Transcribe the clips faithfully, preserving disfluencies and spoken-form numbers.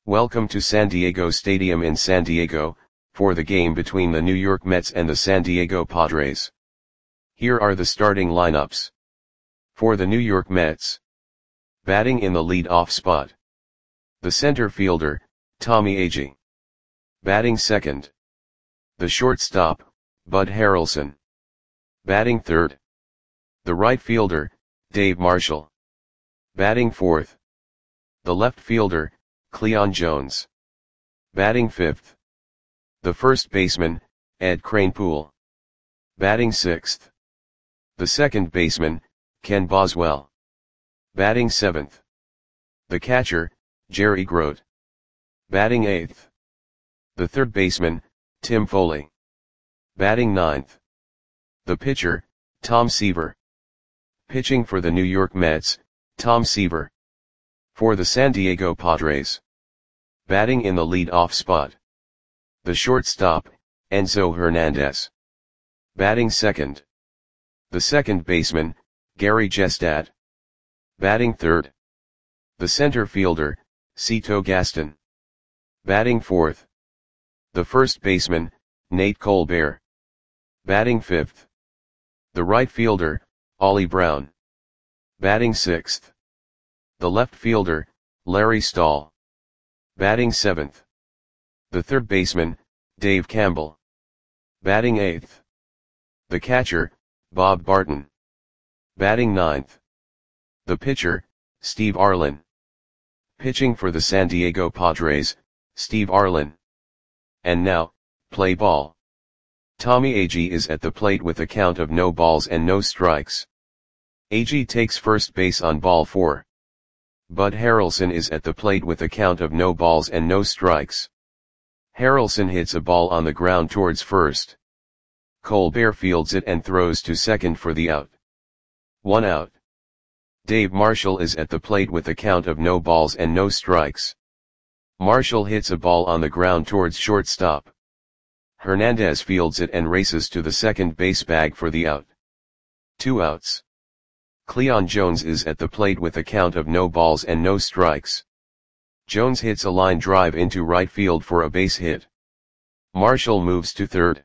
Welcome to San Diego Stadium in San Diego, for the game between the New York Mets and the San Diego Padres. Here are the starting lineups. For the New York Mets. Batting in the lead-off spot. The center fielder, Tommy Agee. Batting second. The shortstop, Bud Harrelson. Batting third. The right fielder, Dave Marshall. Batting fourth. The left fielder, Cleon Jones. Batting fifth. The first baseman, Ed Kranepool. Batting sixth. The second baseman, Ken Boswell. Batting seventh. The catcher, Jerry Grote. Batting eighth. The third baseman, Tim Foley. Batting ninth. The pitcher, Tom Seaver. Pitching for the New York Mets, Tom Seaver. For the San Diego Padres. Batting in the lead-off spot. The shortstop, Enzo Hernandez. Batting second. The second baseman, Gary Jestad. Batting third. The center fielder, Cito Gaston. Batting fourth. The first baseman, Nate Colbert. Batting fifth. The right fielder, Ollie Brown. Batting sixth. The left fielder, Larry Stahl. Batting seventh. The third baseman, Dave Campbell. Batting eighth. The catcher, Bob Barton. Batting ninth. The pitcher, Steve Arlen. Pitching for the San Diego Padres, Steve Arlen. And now, play ball. Tommy Agee is at the plate with a count of no balls and no strikes. Agee takes first base on ball four. Bud Harrelson is at the plate with a count of no balls and no strikes. Harrelson hits a ball on the ground towards first. Colbert fields it and throws to second for the out. One out. Dave Marshall is at the plate with a count of no balls and no strikes. Marshall hits a ball on the ground towards shortstop. Hernandez fields it and races to the second base bag for the out. Two outs. Cleon Jones is at the plate with a count of no balls and no strikes. Jones hits a line drive into right field for a base hit. Marshall moves to third.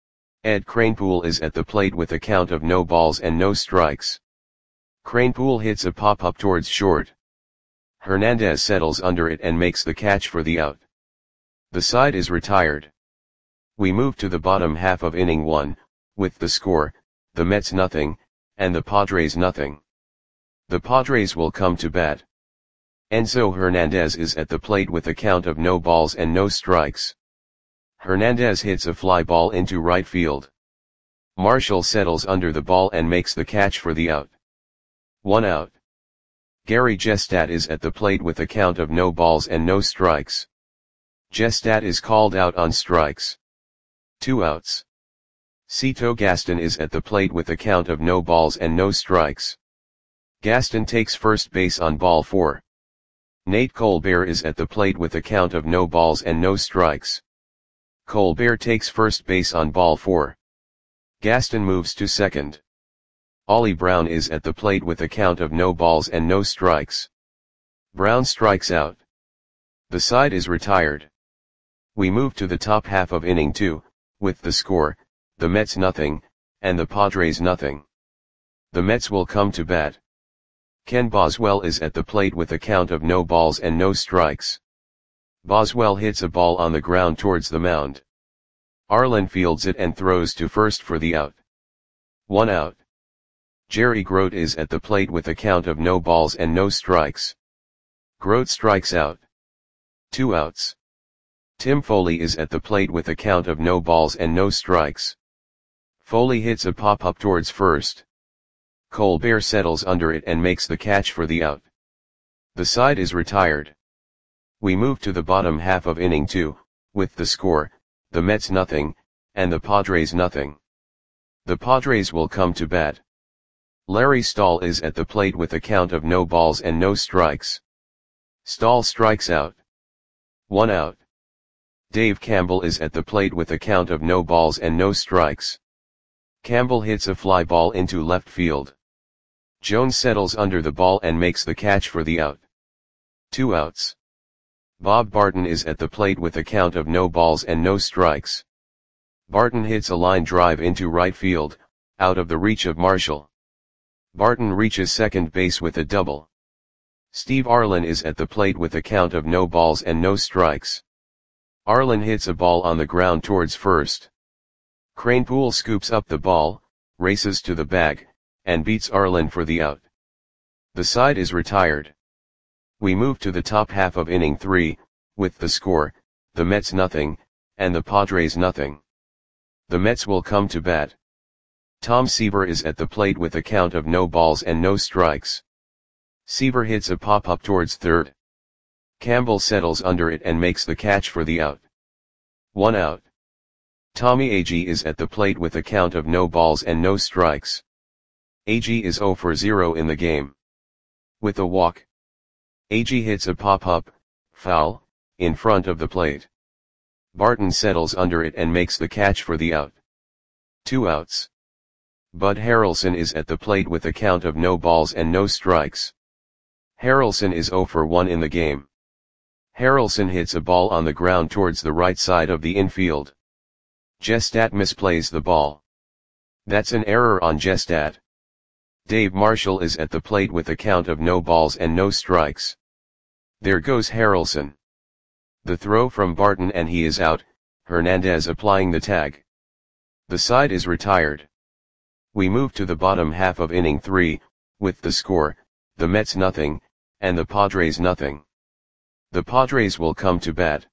Ed Kranepool is at the plate with a count of no balls and no strikes. Kranepool hits a pop-up towards short. Hernandez settles under it and makes the catch for the out. The side is retired. We move to the bottom half of inning one, with the score, the Mets nothing, and the Padres nothing. The Padres will come to bat. Enzo Hernandez is at the plate with a count of no balls and no strikes. Hernandez hits a fly ball into right field. Marshall settles under the ball and makes the catch for the out. One out. Gary Jestad is at the plate with a count of no balls and no strikes. Jestad is called out on strikes. Two outs. Cito Gaston is at the plate with a count of no balls and no strikes. Gaston takes first base on ball four. Nate Colbert is at the plate with a count of no balls and no strikes. Colbert takes first base on ball four. Gaston moves to second. Ollie Brown is at the plate with a count of no balls and no strikes. Brown strikes out. The side is retired. We move to the top half of inning two, with the score, the Mets nothing, and the Padres nothing. The Mets will come to bat. Ken Boswell is at the plate with a count of no balls and no strikes. Boswell hits a ball on the ground towards the mound. Arlen fields it and throws to first for the out. One out. Jerry Grote is at the plate with a count of no balls and no strikes. Grote strikes out. Two outs. Tim Foley is at the plate with a count of no balls and no strikes. Foley hits a pop-up towards first. Colbert settles under it and makes the catch for the out. The side is retired. We move to the bottom half of inning two, with the score, the Mets nothing, and the Padres nothing. The Padres will come to bat. Larry Stahl is at the plate with a count of no balls and no strikes. Stahl strikes out. One out. Dave Campbell is at the plate with a count of no balls and no strikes. Campbell hits a fly ball into left field. Jones settles under the ball and makes the catch for the out. Two outs. Bob Barton is at the plate with a count of no balls and no strikes. Barton hits a line drive into right field, out of the reach of Marshall. Barton reaches second base with a double. Steve Arlen is at the plate with a count of no balls and no strikes. Arlen hits a ball on the ground towards first. Kranepool scoops up the ball, races to the bag, and beats Arlen for the out. The side is retired. We move to the top half of inning three, with the score, the Mets nothing, and the Padres nothing. The Mets will come to bat. Tom Seaver is at the plate with a count of no balls and no strikes. Seaver hits a pop-up towards third. Campbell settles under it and makes the catch for the out. One out. Tommy Agee is at the plate with a count of no balls and no strikes. Agee is zero for zero in the game. With a walk. Agee hits a pop-up, foul, in front of the plate. Barton settles under it and makes the catch for the out. Two outs. Bud Harrelson is at the plate with a count of no balls and no strikes. Harrelson is zero for one in the game. Harrelson hits a ball on the ground towards the right side of the infield. Gestat misplays the ball. That's an error on Gestat. Dave Marshall is at the plate with a count of no balls and no strikes. There goes Harrelson. The throw from Barton and he is out, Hernandez applying the tag. The side is retired. We move to the bottom half of inning three, with the score, the Mets nothing, and the Padres nothing. The Padres will come to bat.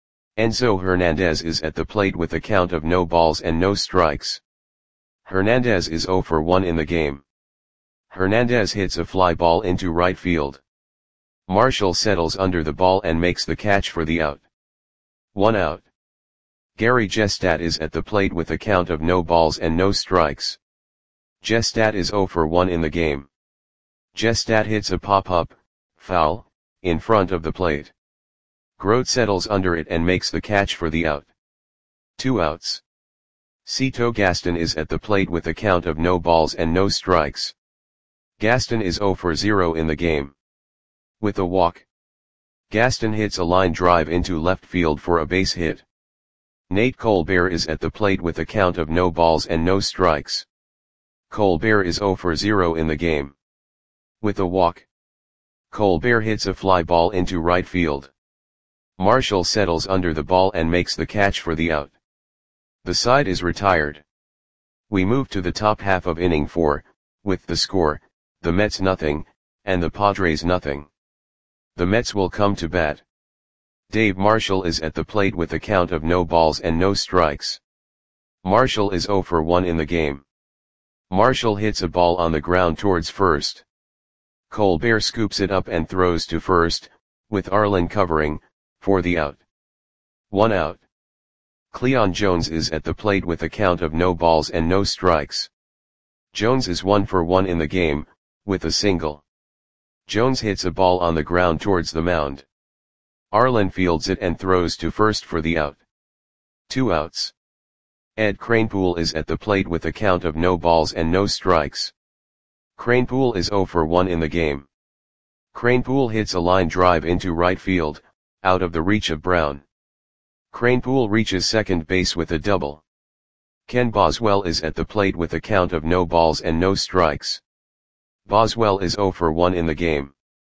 Enzo Hernandez is at the plate with a count of no balls and no strikes. Hernandez is zero for one in the game. Hernandez hits a fly ball into right field. Marshall settles under the ball and makes the catch for the out. One out. Gary Gestat is at the plate with a count of no balls and no strikes. Gestat is zero for one in the game. Gestat hits a pop-up, foul, in front of the plate. Grote settles under it and makes the catch for the out. Two outs. Cito Gaston is at the plate with a count of no balls and no strikes. Gaston is zero for zero in the game. With a walk. Gaston hits a line drive into left field for a base hit. Nate Colbert is at the plate with a count of no balls and no strikes. Colbert is zero for zero in the game. With a walk. Colbert hits a fly ball into right field. Marshall settles under the ball and makes the catch for the out. The side is retired. We move to the top half of inning four, with the score, the Mets nothing, and the Padres nothing. The Mets will come to bat. Dave Marshall is at the plate with a count of no balls and no strikes. Marshall is zero for one in the game. Marshall hits a ball on the ground towards first. Colbert scoops it up and throws to first, with Arlen covering, for the out. One out. Cleon Jones is at the plate with a count of no balls and no strikes. Jones is one for one in the game, with a single. Jones hits a ball on the ground towards the mound. Arlen fields it and throws to first for the out. Two outs. Ed Kranepool is at the plate with a count of no balls and no strikes. Kranepool is zero for one in the game. Kranepool hits a line drive into right field, out of the reach of Brown. Kranepool reaches second base with a double. Ken Boswell is at the plate with a count of no balls and no strikes. Boswell is zero for one in the game.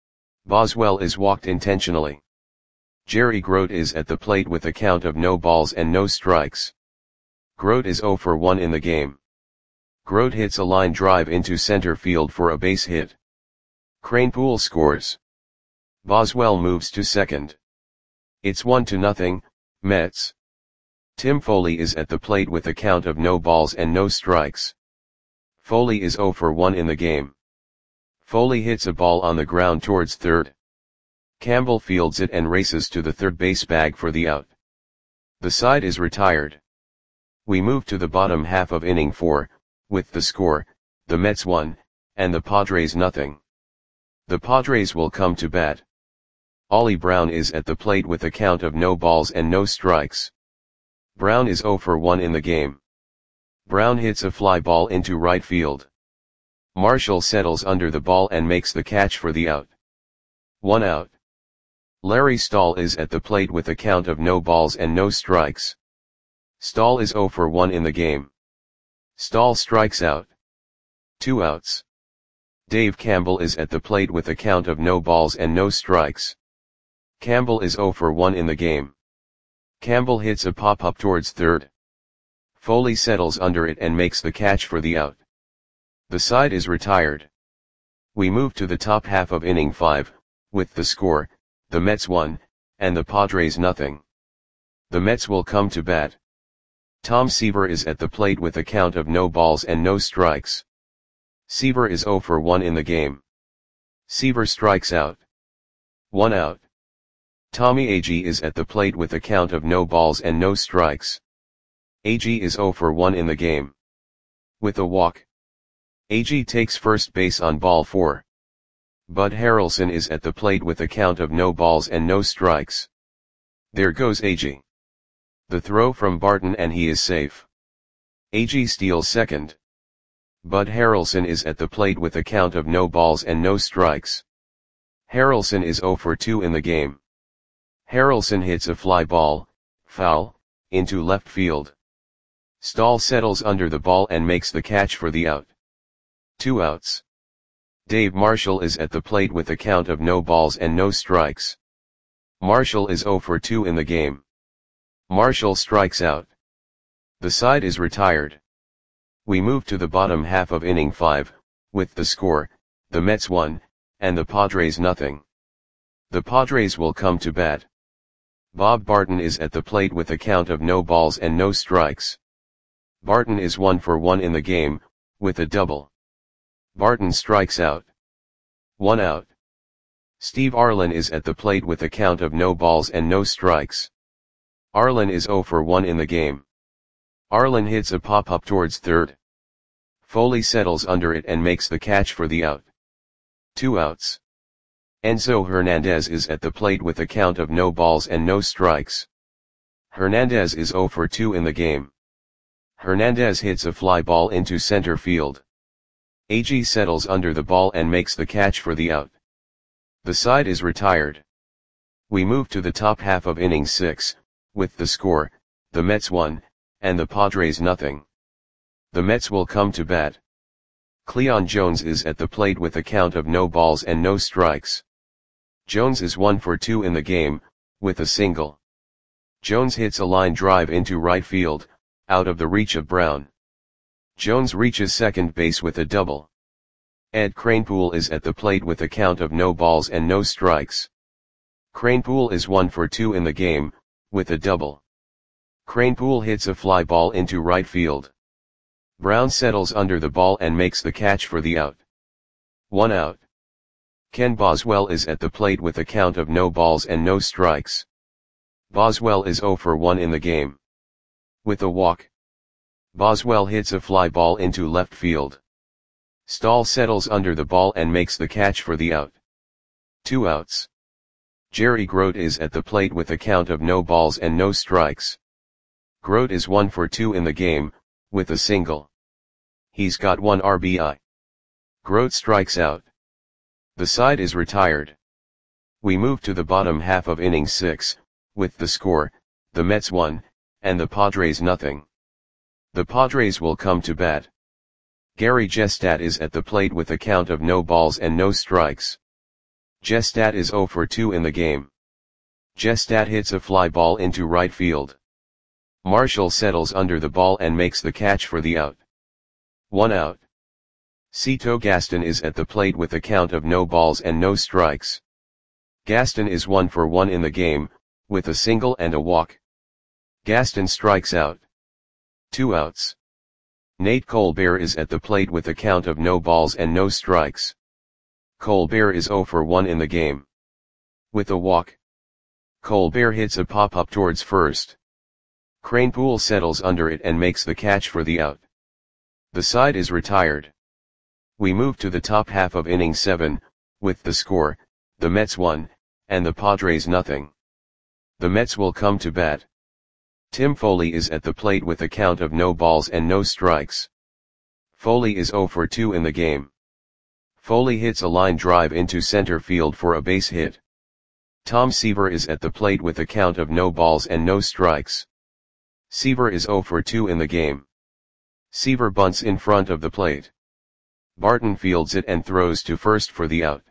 Boswell is walked intentionally. Jerry Grote is at the plate with a count of no balls and no strikes. Grote is zero for one in the game. Grote hits a line drive into center field for a base hit. Kranepool scores. Boswell moves to second. It's one to nothing, Mets. Tim Foley is at the plate with a count of no balls and no strikes. Foley is zero for one in the game. Foley hits a ball on the ground towards third. Campbell fields it and races to the third base bag for the out. The side is retired. We move to the bottom half of inning four, with the score, the Mets one, and the Padres nothing. The Padres will come to bat. Ollie Brown is at the plate with a count of no balls and no strikes. Brown is zero for one in the game. Brown hits a fly ball into right field. Marshall settles under the ball and makes the catch for the out. One out. Larry Stahl is at the plate with a count of no balls and no strikes. Stahl is zero for one in the game. Stahl strikes out. Two outs. Dave Campbell is at the plate with a count of no balls and no strikes. Campbell is zero for one in the game. Campbell hits a pop-up towards third. Foley settles under it and makes the catch for the out. The side is retired. We move to the top half of inning five, with the score, the Mets one, and the Padres nothing. The Mets will come to bat. Tom Seaver is at the plate with a count of no balls and no strikes. Seaver is zero for one in the game. Seaver strikes out. One out. Tommy Agee is at the plate with a count of no balls and no strikes. Agee is zero for one in the game. With a walk. Agee takes first base on ball four. Bud Harrelson is at the plate with a count of no balls and no strikes. There goes Agee. The throw from Barton and he is safe. Agee steals second. Bud Harrelson is at the plate with a count of no balls and no strikes. Harrelson is zero for two in the game. Harrelson hits a fly ball, foul, into left field. Stahl settles under the ball and makes the catch for the out. Two outs. Dave Marshall is at the plate with a count of no balls and no strikes. Marshall is zero for two in the game. Marshall strikes out. The side is retired. We move to the bottom half of inning five, with the score, the Mets one, and the Padres nothing. The Padres will come to bat. Bob Barton is at the plate with a count of no balls and no strikes. Barton is one for one in the game, with a double. Barton strikes out. One out. Steve Arlen is at the plate with a count of no balls and no strikes. Arlen is zero for one in the game. Arlen hits a pop-up towards third. Foley settles under it and makes the catch for the out. Two outs. Enzo Hernandez is at the plate with a count of no balls and no strikes. Hernandez is zero for two in the game. Hernandez hits a fly ball into center field. Agee settles under the ball and makes the catch for the out. The side is retired. We move to the top half of inning six, with the score, the Mets one, and the Padres nothing. The Mets will come to bat. Cleon Jones is at the plate with a count of no balls and no strikes. Jones is one for two in the game, with a single. Jones hits a line drive into right field, out of the reach of Brown. Jones reaches second base with a double. Ed Kranepool is at the plate with a count of no balls and no strikes. Kranepool is one for two in the game, with a double. Kranepool hits a fly ball into right field. Brown settles under the ball and makes the catch for the out. One out. Ken Boswell is at the plate with a count of no balls and no strikes. Boswell is zero for one in the game. With a walk. Boswell hits a fly ball into left field. Stahl settles under the ball and makes the catch for the out. Two outs. Jerry Grote is at the plate with a count of no balls and no strikes. Grote is one for two in the game, with a single. He's got one R B I. Grote strikes out. The side is retired. We move to the bottom half of inning six, with the score, the Mets one, and the Padres nothing. The Padres will come to bat. Gary Gestat is at the plate with a count of no balls and no strikes. Gestat is zero for two in the game. Gestat hits a fly ball into right field. Marshall settles under the ball and makes the catch for the out. One out. Cito Gaston is at the plate with a count of no balls and no strikes. Gaston is one for one in the game, with a single and a walk. Gaston strikes out. Two outs. Nate Colbert is at the plate with a count of no balls and no strikes. Colbert is zero for one in the game. With a walk. Colbert hits a pop-up towards first. Kranepool settles under it and makes the catch for the out. The side is retired. We move to the top half of inning seven, with the score, the Mets one, and the Padres nothing. The Mets will come to bat. Tim Foley is at the plate with a count of no balls and no strikes. Foley is zero for two in the game. Foley hits a line drive into center field for a base hit. Tom Seaver is at the plate with a count of no balls and no strikes. Seaver is zero for two in the game. Seaver bunts in front of the plate. Barton fields it and throws to first for the out.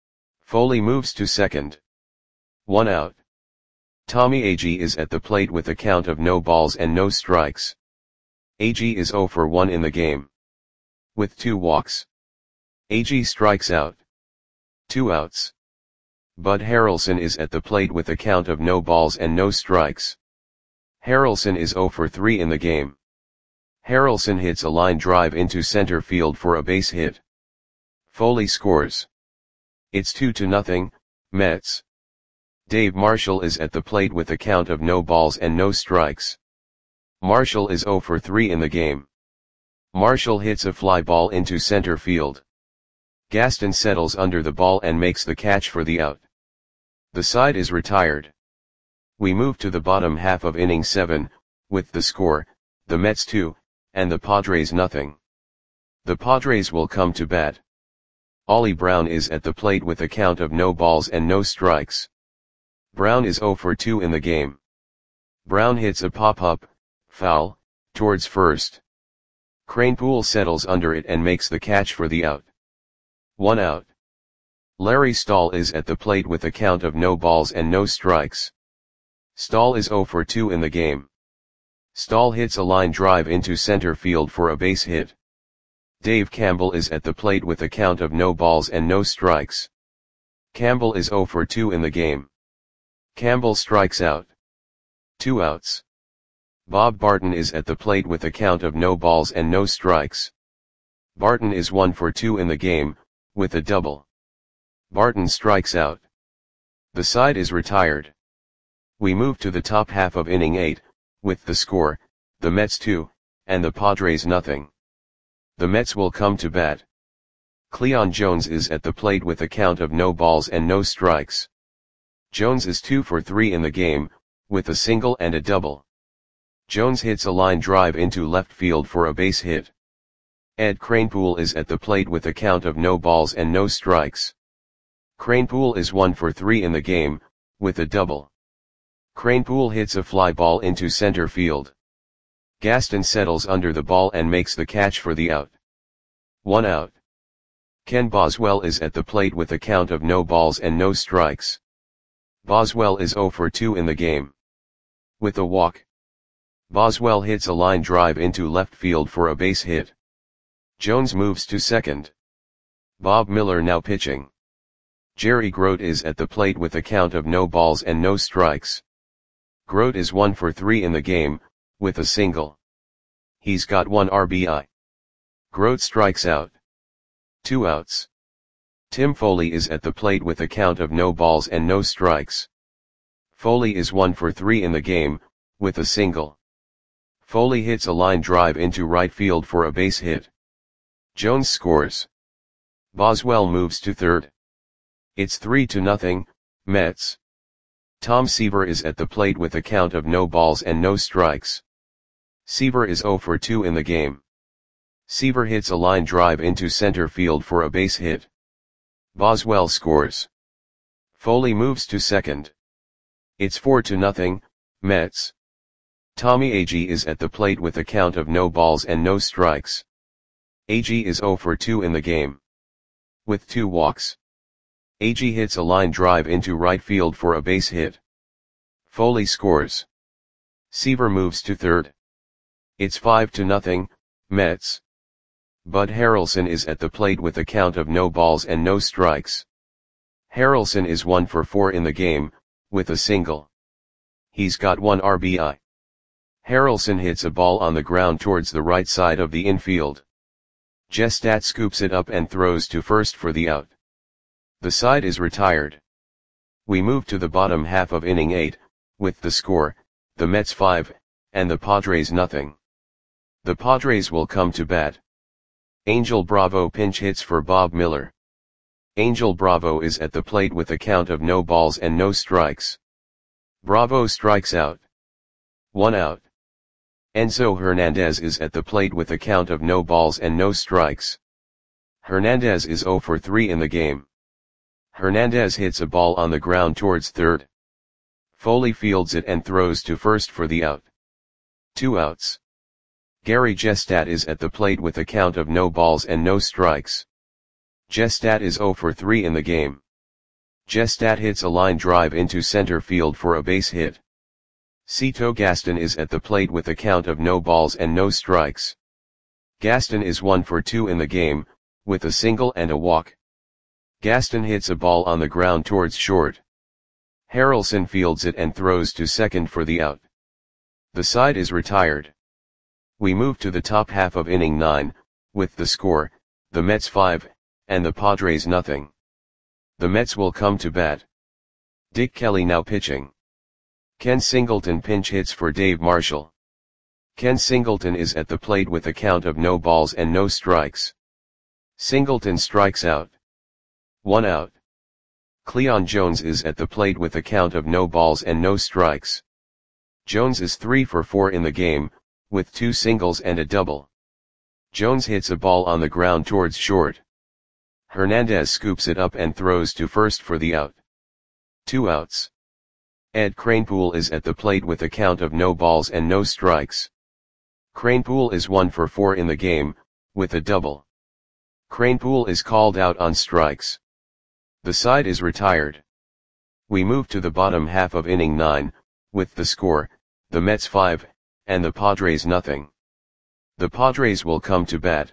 Foley moves to second. One out. Tommy Agee is at the plate with a count of no balls and no strikes. Agee is zero for one in the game. With two walks. Agee strikes out. Two outs. Bud Harrelson is at the plate with a count of no balls and no strikes. Harrelson is zero for three in the game. Harrelson hits a line drive into center field for a base hit. Foley scores. It's two to nothing, Mets. Dave Marshall is at the plate with a count of no balls and no strikes. Marshall is zero for three in the game. Marshall hits a fly ball into center field. Gaston settles under the ball and makes the catch for the out. The side is retired. We move to the bottom half of inning seven, with the score, the Mets two, and the Padres nothing. The Padres will come to bat. Ollie Brown is at the plate with a count of no balls and no strikes. Brown is zero for two in the game. Brown hits a pop-up, foul, towards first. Kranepool settles under it and makes the catch for the out. One out. Larry Stahl is at the plate with a count of no balls and no strikes. Stahl is zero for two in the game. Stahl hits a line drive into center field for a base hit. Dave Campbell is at the plate with a count of no balls and no strikes. Campbell is zero for two in the game. Campbell strikes out. Two outs. Bob Barton is at the plate with a count of no balls and no strikes. Barton is one for two in the game, with a double. Barton strikes out. The side is retired. We move to the top half of inning eight, with the score, the Mets two, and the Padres nothing. The Mets will come to bat. Cleon Jones is at the plate with a count of no balls and no strikes. Jones is two for three in the game, with a single and a double. Jones hits a line drive into left field for a base hit. Ed Kranepool is at the plate with a count of no balls and no strikes. Kranepool is one for three in the game, with a double. Kranepool hits a fly ball into center field. Gaston settles under the ball and makes the catch for the out. One out. Ken Boswell is at the plate with a count of no balls and no strikes. Boswell is zero for two in the game. With a walk. Boswell hits a line drive into left field for a base hit. Jones moves to second. Bob Miller now pitching. Jerry Grote is at the plate with a count of no balls and no strikes. Grote is one for three in the game, with a single. He's got one R B I. Grote strikes out. Two outs. Tim Foley is at the plate with a count of no balls and no strikes. Foley is one for three in the game, with a single. Foley hits a line drive into right field for a base hit. Jones scores. Boswell moves to third. It's three to nothing, Mets. Tom Seaver is at the plate with a count of no balls and no strikes. Seaver is zero for two in the game. Seaver hits a line drive into center field for a base hit. Boswell scores. Foley moves to second. It's four to nothing, Mets. Tommy Agee is at the plate with a count of no balls and no strikes. Agee is zero for two in the game. With two walks. Agee hits a line drive into right field for a base hit. Foley scores. Seaver moves to third. It's five to nothing, Mets. Bud Harrelson is at the plate with a count of no balls and no strikes. Harrelson is one for four in the game, with a single. He's got one R B I. Harrelson hits a ball on the ground towards the right side of the infield. Gestat scoops it up and throws to first for the out. The side is retired. We move to the bottom half of inning eight, with the score, the Mets five, and the Padres nothing. The Padres will come to bat. Angel Bravo pinch hits for Bob Miller. Angel Bravo is at the plate with a count of no balls and no strikes. Bravo strikes out. One out. Enzo Hernandez is at the plate with a count of no balls and no strikes. Hernandez is zero for three in the game. Hernandez hits a ball on the ground towards third. Foley fields it and throws to first for the out. Two outs. Gary Gestat is at the plate with a count of no balls and no strikes. Gestat is zero for three in the game. Gestat hits a line drive into center field for a base hit. Cito Gaston is at the plate with a count of no balls and no strikes. Gaston is one for two in the game, with a single and a walk. Gaston hits a ball on the ground towards short. Harrelson fields it and throws to second for the out. The side is retired. We move to the top half of inning nine, with the score, the Mets five, and the Padres nothing. The Mets will come to bat. Dick Kelly now pitching. Ken Singleton pinch hits for Dave Marshall. Ken Singleton is at the plate with a count of no balls and no strikes. Singleton strikes out. One out. Cleon Jones is at the plate with a count of no balls and no strikes. Jones is three for four in the game, with two singles and a double. Jones hits a ball on the ground towards short. Hernandez scoops it up and throws to first for the out. Two outs. Ed Kranepool is at the plate with a count of no balls and no strikes. Kranepool is one for four in the game, with a double. Kranepool is called out on strikes. The side is retired. We move to the bottom half of inning nine, with the score, the Mets five, and the Padres nothing. The Padres will come to bat.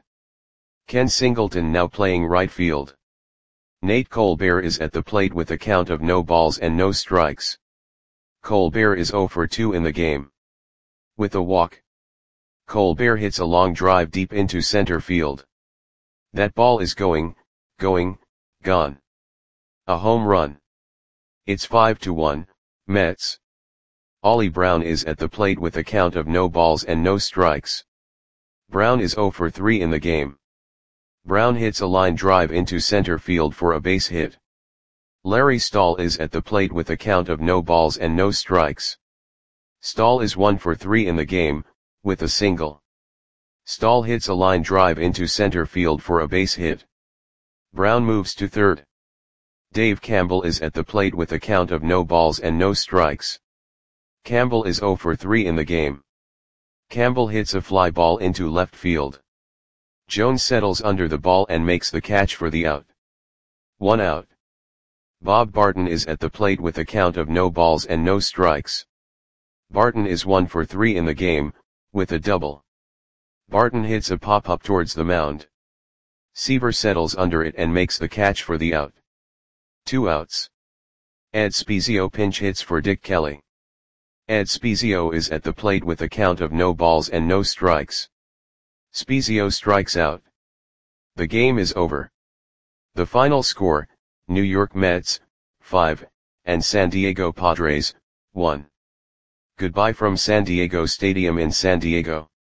Ken Singleton now playing right field. Nate Colbert is at the plate with a count of no balls and no strikes. Colbert is zero for two in the game. With a walk. Colbert hits a long drive deep into center field. That ball is going, going, gone. A home run. It's five to one, Mets. Ollie Brown is at the plate with a count of no balls and no strikes. Brown is zero for three in the game. Brown hits a line drive into center field for a base hit. Larry Stahl is at the plate with a count of no balls and no strikes. Stahl is one for three in the game, with a single. Stahl hits a line drive into center field for a base hit. Brown moves to third. Dave Campbell is at the plate with a count of no balls and no strikes. Campbell is zero for three in the game. Campbell hits a fly ball into left field. Jones settles under the ball and makes the catch for the out. One out. Bob Barton is at the plate with a count of no balls and no strikes. Barton is one for three in the game, with a double. Barton hits a pop-up towards the mound. Seaver settles under it and makes the catch for the out. Two outs. Ed Spezio pinch hits for Dick Kelly. Ed Spezio is at the plate with a count of no balls and no strikes. Spezio strikes out. The game is over. The final score, New York Mets, five, and San Diego Padres, one. Goodbye from San Diego Stadium in San Diego.